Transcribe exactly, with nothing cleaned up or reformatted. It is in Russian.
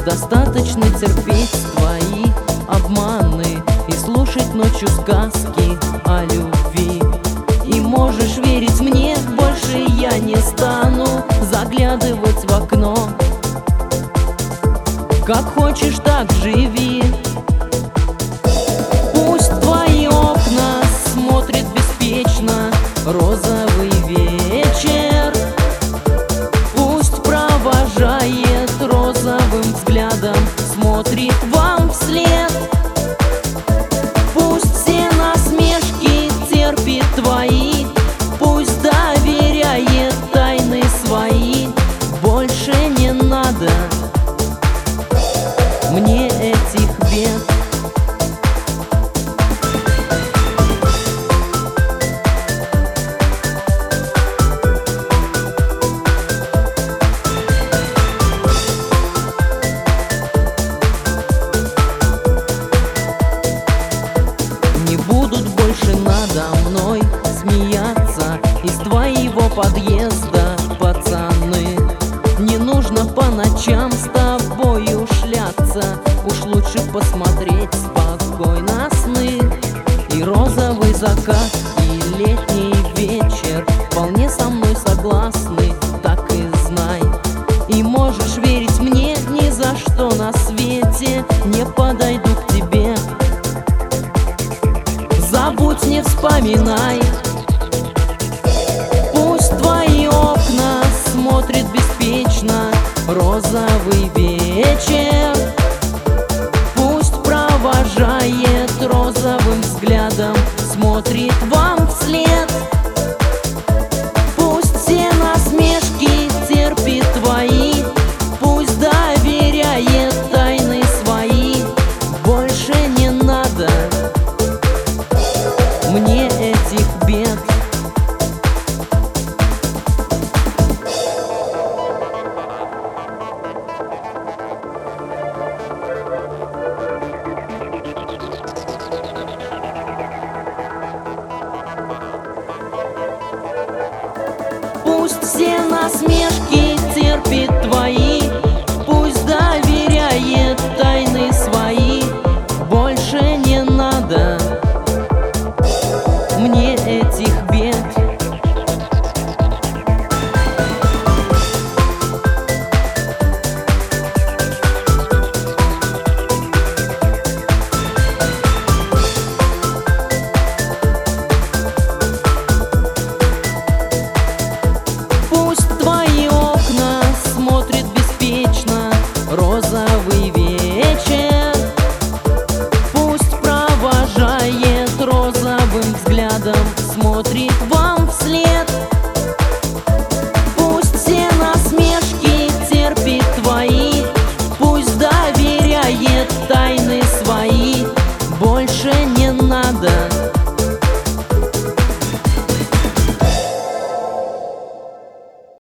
Достаточно терпеть твои обманы и слушать ночью сказки о любви. И можешь верить мне, больше я не стану заглядывать в окно. Как хочешь, так живи. Пусть твои окна смотрят беспечно розовый вечер. Пусть провожает розовым взглядом, смотрит вам вслед. Пусть все насмешки терпит твои, пусть доверяет тайны свои. Больше не надо мне этих бед. Не будут больше надо мной смеяться из твоего подъезда, пацаны. Не нужно по ночам с тобою шляться, уж лучше посмотреть спокойно сны. И розовый закат, и летний вечер вполне со мной согласны, так и знай. И можешь верить мне, ни за что на свете не подойду к тебе. Забудь, не вспоминай. Пусть твои окна смотрят беспечно розовый вечер. Пусть провожает розовым взглядом, смотрит